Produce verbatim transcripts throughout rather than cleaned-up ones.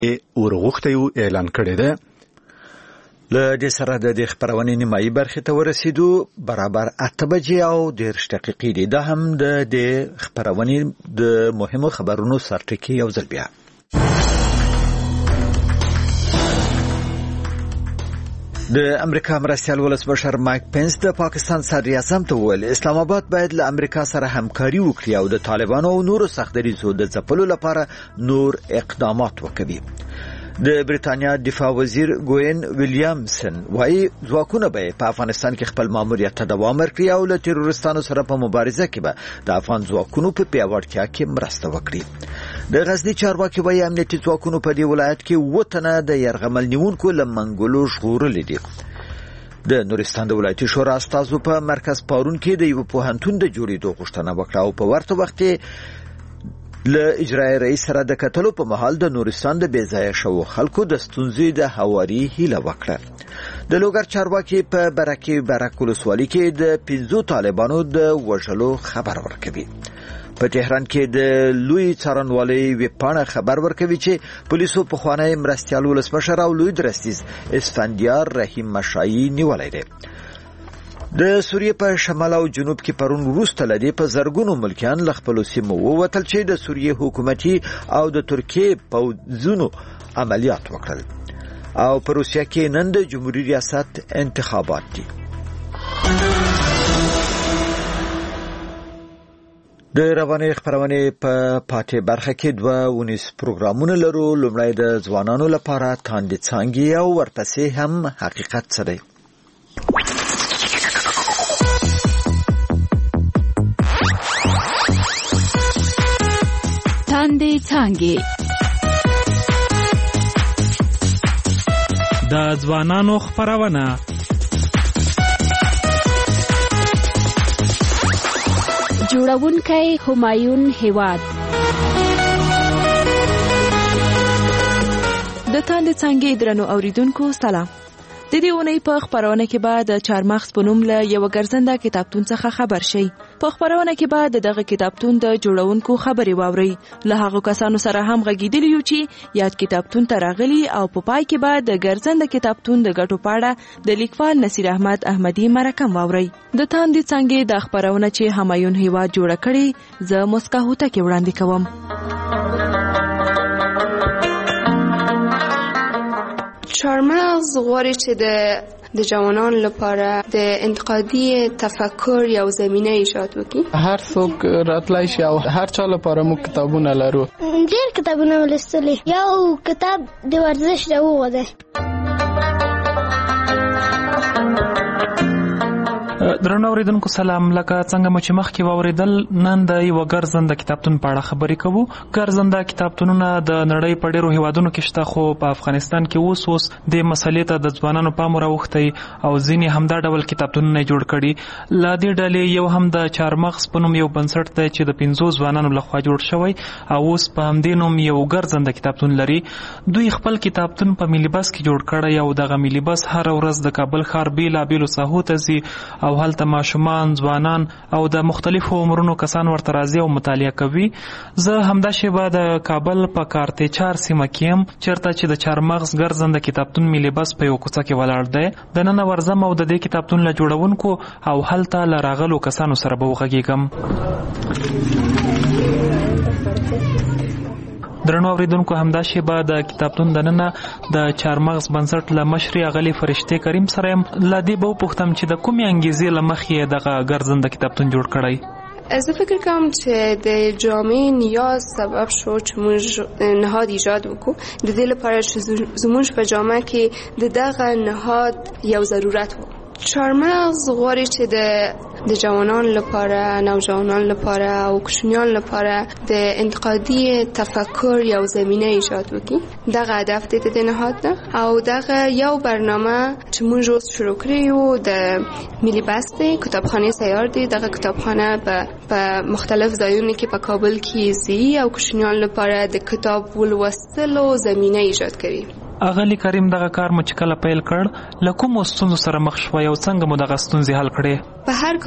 ورغوښتیو اعلان کړی دی. له دې سره د دې خبرونې نیمایي برخې ته ورسېدو، برابر اته بجې او دېرش دقیقې دي. دا هم د دې خبرونې د مهمو خبرونو سرټکي یو ځل بیا. د امریکا مرستیال ولسمشر مایک پنس د پاکستان صدر اعظم ته وویل اسلام آباد باید له امریکا سره همکاري وکړي او د طالبانو او نورو سخت دریځو د ځپلو لپاره نور اقدامات وکړي. د بریتانیا دفاع وزیر ګوین ویلیامسن وايي ځواکونه به په افغانستان کې خپل ماموریت ته دوام ورکړي او له تروریستانو سره په مبارزه کې به د افغان ځواکونو په پیاوړتیا کې مرسته وکړي. د غزنی چارواکي وايي امنیتي ځواکونو په دې ولایت کې وطنه د يرغمل نیونکو له منګولو ژغورلې دي. د نورستان د ولایتي شورا استازو په مرکز پارون کې د یو پوهنتون د جوړېدو غوښتنه وکړه او په ورته وخت له اجرایي رئیس سره د کتلو په محل د نورستان د بیځایه شوو خلکو د ستونزې د هواري هیله وکړه. د لوګر چارواکي په برکې برک ولسوالۍ کې د پنځو طالبانو د وژلو خبر ورکوي. په تهران کې د لوی څارنوالۍ ویبپاڼه خبر ورکوي چې پولیسو په خوانی مرستیال ولسمشر او لوی درستیز اسفندیار رحیم مشایی نیولای دی. د سوریې په شمال او جنوب کې پرون وروسته لدی په زرګونو ملکیان له خپل سیمو ووتل چې د سوریې حکومتي او د ترکیې پوځونو عملیات وکړل. او په روسیه کې نن د جمهوریت ریاست انتخابات دي. د رواني خبرونه په پاتې برخه کې دوه ونیس پروګرامونه لرو. لومړی د ځوانانو لپاره تاندې څانګې او ورپسې هم حقیقت څه دی. تاندې څانګې د ځوانانو خبرونه. جوړونکی همایون هیواد. د تاندې څانګې درنو اوریدونکو سلام. د دې اونۍ په خبرونه کې به د چارمغز په نوم له یو ګرځنده کتابتون څخه خبر شي. په خبرونه کې به دغه کتابتون د جوړونکو خبري واوري. له هغه کسانو سره هم غږیدلی یو چې یاد کتابتون ته راغلي او په پای کې به د ګرځنده کتابتون د ګټو پاړه د لیکوال نصیر احمد احمدی مرکم واوري. د تاندې څانګې د خبرونه چې همایون هیواد جوړ کړي زه مسکا هوته کې وړاندې کوم. چارمغز غواړي چې د د جوانان لپاره د انتقادي تفکر یو زمینه ایجاد وکړي. هر څوک راتلای شي او هر چا لپاره موږ کتابونه لرو. ډېر کتابونه ولستلي. یو کتاب د ورزش د وو ده. درنو اوریدونکو سلام. لکه څنګه مو چې مخکې واوریدل نن د یو ګرځنده کتابتون په اړه خبرې کوو. ګرځنده کتابتونونه د نړۍ په ډیرو هیوادونو کې شته، خو په افغانستان کې اوس اوس د مسلې ته د ځوانانو پام راوښتی او ځینې همدا ډول کتابتونونه جوړ کړي. له دې ډلې یو هم د چارمغز په نوم یو بنسټ دی چې د پنځو ځوانانو لخوا جوړ شوی او اوس په همدې نوم یو ګرځنده کتابتون لري. دوی خپل کتابتون په ملي بس کې جوړ کړی او دغه ملي بس هر ورځ د کابل ښار بیلابیلو ساحو ته ځي او هلته ماشومان، ځوانان او د مختلفو عمرونو کسان ورته راځي او مطالعه کوي. زه همدا شیبه د کابل په کارته چار سیمه کې یم چېرته چې د چارمغز ګرځنده کتابتون ملي بس په یو کوڅه کې ولاړ دی. د نن ورځم او د دې کتابتون له جوړونکو او هلته له راغلو کسانو سره به وغږیږم. درنو اوریدونکو همدا شیبه د کتابتون دننه د چارمغز بنسټ له مشر اغلی فرشته کریم سره يم. لدی به پوښتم چې د کومې انګیزې له مخې دغه ګرځنده کتابتون جوړ کړی. زه فکر کوم چې د جامعه نیاز سبب شو چې موږ نهاد ایجاد وکړو. د دې لپاره چې زموږ په جامعه کې د دغه نهاد یو ضرورت و. چارمغز غواړي چې د د جوانان لپاره، نوجوانان لپاره او کوچنیان لپاره د انتقادي تفکر یو زمینه ایجاد وکړي. دغه هدف د دې نهاد ده او دغه یو برنامه چې موږ اوس شروع کړی یو د ملي بس دی، کتابخانه سیار دی. دغه کتابخانه په مختلف ځایونو کې په کابل کې زی او کوچنیان لپاره د کتاب ولوستلو زمینه ایجاد کوي. اغلی کریم دغه کار مو چې کله پیل کړ له کومو ستونزو سره مخ شوی او څنګه مو دغه ستونزې حل کړې؟ په هر کار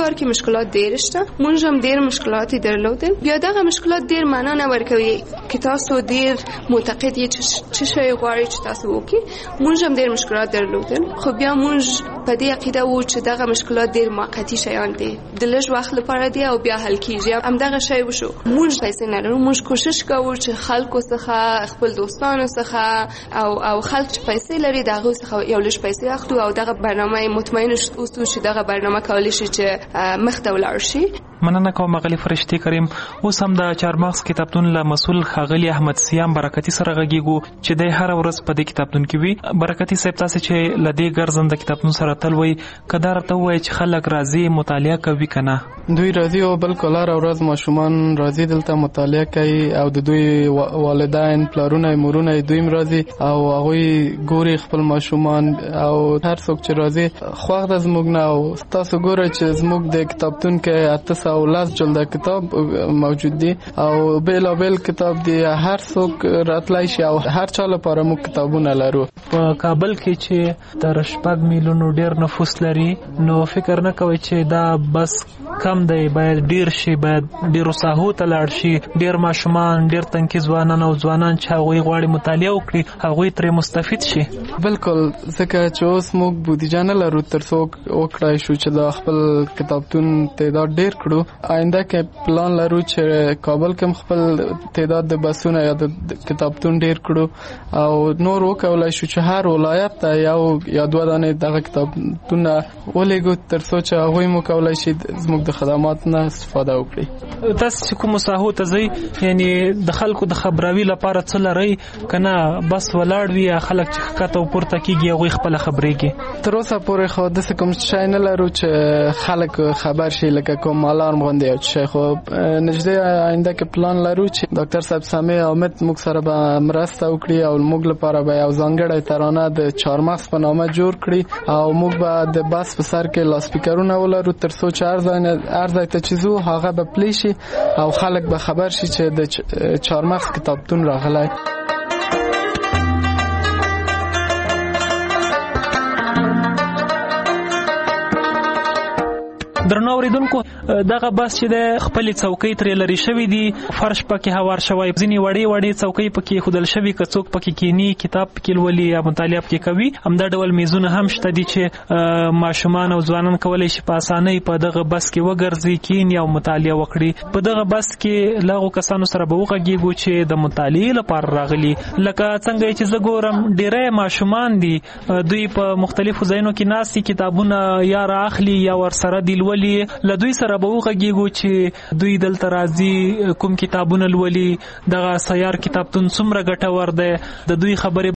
کار کې مشکلات ډېر شته، مونږ هم ډېر مشکلات درلودل. بیا دغه مشکلات ډېر معنا نه ورکوي چې تاسو ډېر معتقد یې چې شی غواړئ چې تاسو وکړئ. مونږ هم ډېر مشکلات درلودل، خو بیا مونږ په دې عقیده وو چې دغه مشکلات ډېر موقتي شیان دي، د لږ وخت لپاره دي او بیا حل کیږي. هم دغه شی وشو. مونږ پیسې نه لرو، مونږ کوشش کوو چې خلکو څخه، خپل دوستانو څخه او او خلک چې پیسې لري د هغوی څخه یو لږ پیسې اخلو او دغه برنامه مطمئن اوسو چې دغه برنامه کولی شي چې مخ ته ولاړ شي. مننه کوم غلی فرشتي کریم. اوس هم د چارمغز کتابتون له مسؤل ښاغلي احمد سیام برکتي سره غږیږو چې د هر ورځ په دې کتابتون کې وي. برکتي صاحب، تاسو چې لدې ګرځنده کتابتون سره تل وي، کدار ته وایي چې خلک راځي مطالعه کوي کنه؟ دوی راځي او بالکل هر ورځ ماشومان راځي دلته مطالعه کوي او د دوی والدین، پلارونه، مورونه دوی راځي او هغوی ګوري خپل ماشومان او هر څوک چې راځي خوښ د زموږ نه. او تاسو ګورئ چې زموږ د کتابتون کې اته سوه لس جلده کتاب موجود دي او بیلابیل کتاب دي، هر څوک راتلی شي او هر چا لپاره موږ کتابونه لرو. په کابل کې چې تر شپږ میلیونو ډیر نفوس لري، نو فکر نه کوي چې دا بس کم دی، باید ډیر شي، باید ډیرو ساحو ته لاړ شي، ډیر ماشومان، ډیر تنکي ځوانان او ځوانان چې هغوی غواړي مطالعه وکړي هغوی ترې مستفید شي. بالکل، ځکه چې اوس موږ بودیجه نه لرو تر څو وکړای شو چې دا خپل کتابتون تعداد ډیر کړو. آینده کې پلان لرو چې کابل کې خپل تعداد د بسونه یا د کتابتون ډیر کړو او نور وکولای شو چې هر ولایت ته یو یا دوه دانې دغه کتابتونه ولېږو تر څو چې هغوی مو کولای شي زموږ د خدمات نه استفاده وکړي. تاسو چې کوم ساحو ته ځئ، یعنی د خلکو د خبراوي لپاره څه لرئ کنه؟ بس ولاړ وي یا خلک چې ښکته او پورته کېږي هغوی خپله خبرېږي؟ تر اوسه پورې خو داسې کوم شی نه لرو چې خلک خبر شي لکه کوم الارم غوندې یو شی. خو نږدې آینده کې پلان لرو چې ډاکټر صاحب سامي حامد موږ سره به مرسته وکړي او موږ لپاره به یو ځانګړی ترانه د چارمغز په نامه جوړ کړي او موږ به د بس په سر کې لاسپیکرونه ولرو تر څو چې هر ځای ته چې ځو هغه به پلی شي او خلک به خبر شي چې د چارمغز کتابتون راغلی. درنو اوریدونکو، دغه بس چې د خپل څوکۍ ترې لري شوی دي، فرش پکې هوار شوی، ځینې وړې وړې څوکۍ پکې خودل شوی، که څوک پکې کینی کتاب پکې لولي یا مطالعه پکې کوي. همدا ډول میزونه هم شته دي چې ماشومان او ځوانان کولی شي په اسانۍ په دغه بس کې وګرځي، کینی او مطالعه وکړي. په دغه بس کې له هغو کسانو سره به وغږیږو چې د مطالعې لپاره راغلي. لکه څنګه چې زه ګورم ډېری ماشومان دي، دوی په مختلفو ځایونو کې ناست دي، کتابونه یا رااخلي یا ورسره دي لولي. له دوی سره به وغږیږو چې دوی دلته راځي، کوم کتابونه لولي، دغه سیار کتابتون څومره ګټور دی، د دوی خبرې